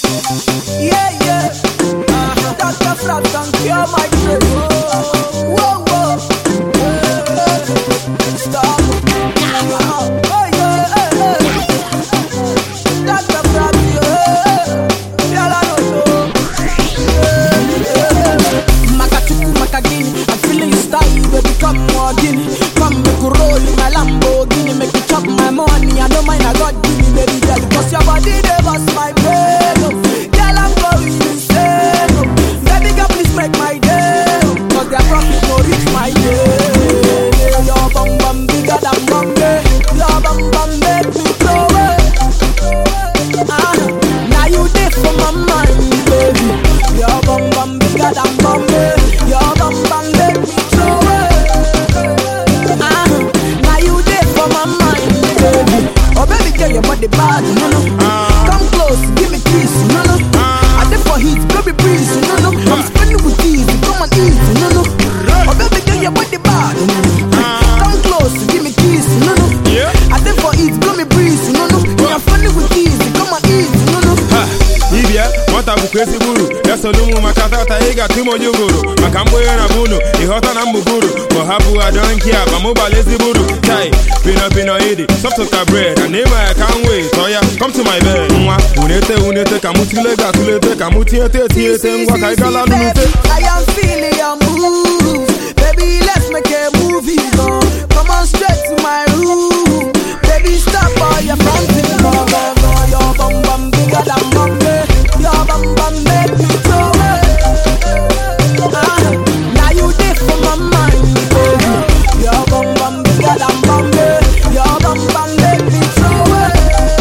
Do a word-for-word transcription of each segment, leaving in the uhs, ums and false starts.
Yeah, yeah. Uh, Doctor Frat can cure my brain. Whoa, whoa. Uh, stop. Oh, yeah, yeah, yeah. Doctor Frat, yeah. Y'all I don't know. Makachuku, Makagini. I'm feeling you style, baby, come more guinea. Come make a roll in my Lamborghini. Make you chop my money, I don't mind, I got guinea, baby girl. Cause your body, they bust my brain. Girl, I'm going insane. Baby girl, please make my day. Cause their profit no reach my day. Your bum bum bigger than Bombay. Your bum bum make me throw it. Ah, now you there for my mind, baby. Your bum bum bigger than Bombay. Your bum bum make me throw it. Ah, now you there for my mind, baby. Oh baby girl, your body bad, no no. Come close, give me kiss, no no. I there for heat, baby breeze, no no. I'm spending with ease, come and eat, no no. Oh baby girl, your body bad, no no. Come close, give me kiss, no no. I there for heat, baby breeze, no no. I'm spending with ease, come and eat, no no. Ibia, wata bukwesi buru. Yeso lumu makata taiga tumo yuguru. Makambo yana bunu, ihota na mbuguru. Mohabu I don't care, bamuba lazy buru. Tai, pino pino idi, soft to bread. And neighbor I can't wait, so yeah, come to my bed. Mwa, unete unete kamutile gatulete kamutiete tiete ngwa kaigala lunute. I am feeling your moves, baby. Let's make a movie. Go, come on straight to my room, baby. Stop all your fronting, go go go. Your bum bum bigger than Bombay. Your bum bum make me throw it. Ah, now you there for my mind, baby. Your bum bum bigger than Bombay. Your bum bum make me throw it.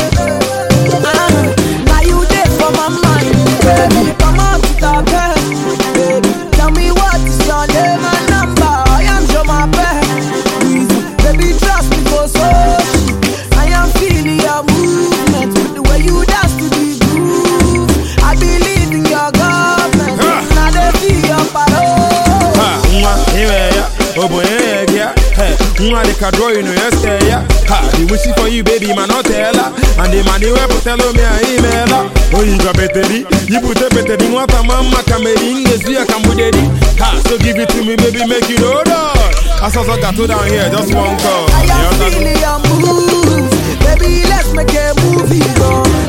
Ah, now you there for my mind, baby. Come on to the bed, baby. Tell me what is your name and number. I am your my bed. Baby, trust me, go so. I am feeling your movement with the way you dance to the groove. I believe in your government. Now they feel your parole. Ha, mwa, iwe ya, obo ye ya. Hey, mwa de kadro you know yesterday ya. Ha, the wishing for you baby man not tell her. And the money we put tell me a email her. Oh you got beteri, you put a beteri. What a mama kameri ngezi ya kamudedi. Ha, so give it to me baby make it order. I saw so got to down here just one call. I am feeling your moves, baby. Let's make a movie, go.